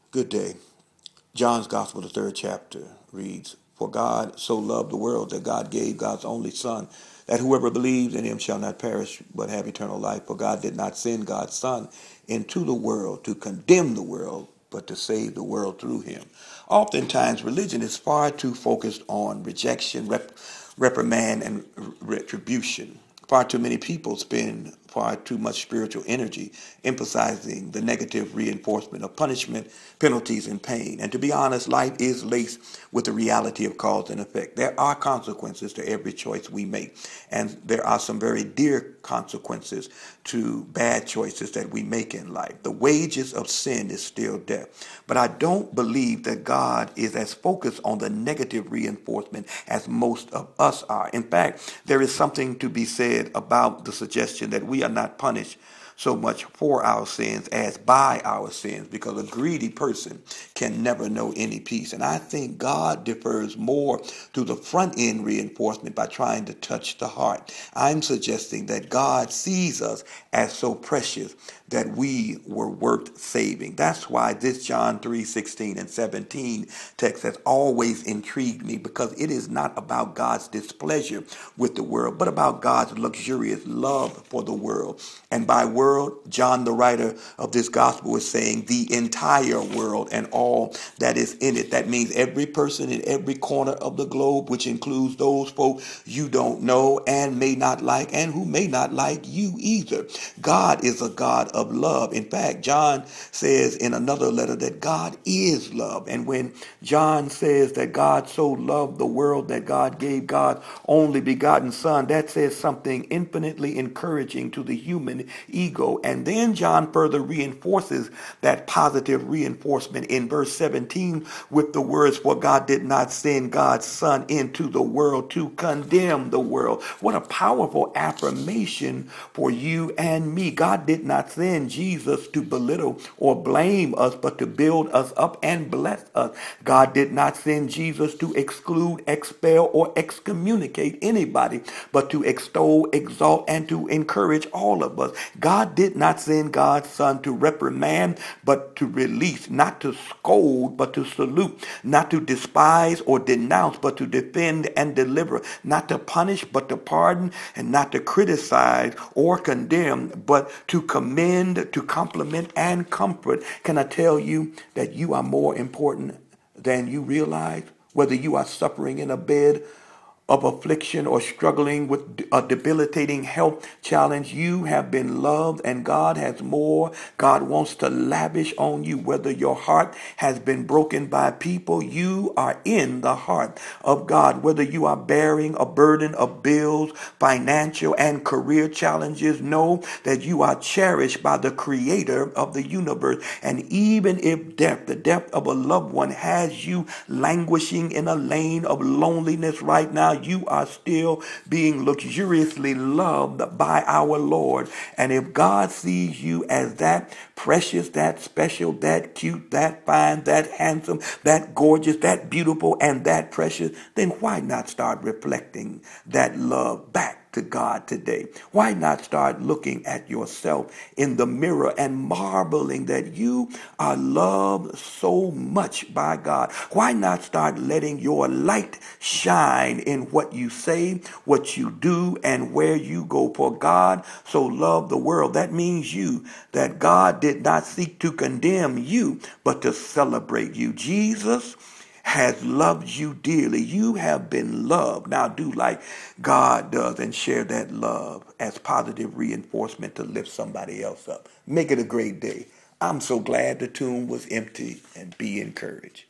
Good day. John's Gospel, the third chapter, reads, For God so loved the world that God gave God's only Son, that whoever believes in him shall not perish but have eternal life. For God did not send God's Son into the world to condemn the world, but to save the world through him. Oftentimes, religion is far too focused on rejection, reprimand, and retribution. Far too many people spend far too much spiritual energy emphasizing the negative reinforcement of punishment, penalties, and pain. And to be honest, life is laced with the reality of cause and effect. There are consequences to every choice we make, and there are some very dear consequences to bad choices that we make in life. The wages of sin is still death. But I don't believe that God is as focused on the negative reinforcement as most of us are. In fact, there is something to be said about the suggestion that we are not punished so much for our sins as by our sins, because a greedy person can never know any peace. And I think God defers more to the front end reinforcement by trying to touch the heart. I'm suggesting that God sees us as so precious that we were worth saving. That's why this John 3:16 and 17 text has always intrigued me, because it is not about God's displeasure with the world, but about God's luxurious love for the world. And by world, John, the writer of this gospel, is saying the entire world and all that is in it. That means every person in every corner of the globe, which includes those folk you don't know and may not like, and who may not like you either. God is a God of love. In fact, John says in another letter that God is love. And when John says that God so loved the world that God gave God's only begotten Son, that says something infinitely encouraging to the human ego. And then John further reinforces that positive reinforcement in verse 17 with the words, For God did not send God's Son into the world to condemn the world. What a powerful affirmation for you and me. God did not send Jesus to belittle or blame us, but to build us up and bless us. God did not send Jesus to exclude, expel, or excommunicate anybody, but to extol, exalt, and to encourage all of us. God did not send God's Son to reprimand, but to release, not to scold, but to salute, not to despise or denounce, but to defend and deliver, not to punish, but to pardon, and not to criticize or condemn, but to commend, to compliment, and comfort. Can I tell you that you are more important than you realize? Whether you are suffering in a bed of affliction or struggling with a debilitating health challenge, you have been loved, and God has more. God wants to lavish on you. Whether your heart has been broken by people, you are in the heart of God. Whether you are bearing a burden of bills, financial and career challenges, know that you are cherished by the creator of the universe. And even if death, the death of a loved one, has you languishing in a lane of loneliness right now, you are still being luxuriously loved by our Lord. And if God sees you as that precious, that special, that cute, that fine, that handsome, that gorgeous, that beautiful, and that precious, then why not start reflecting that love back to God today? Why not start looking at yourself in the mirror and marveling that you are loved so much by God? Why not start letting your light shine in what you say, what you do, and where you go? For God so loved the world. That means you, that God did not seek to condemn you, but to celebrate you. Jesus has loved you dearly. You have been loved. Now do like God does and share that love as positive reinforcement to lift somebody else up. Make it a great day. I'm so glad the tomb was empty, and be encouraged.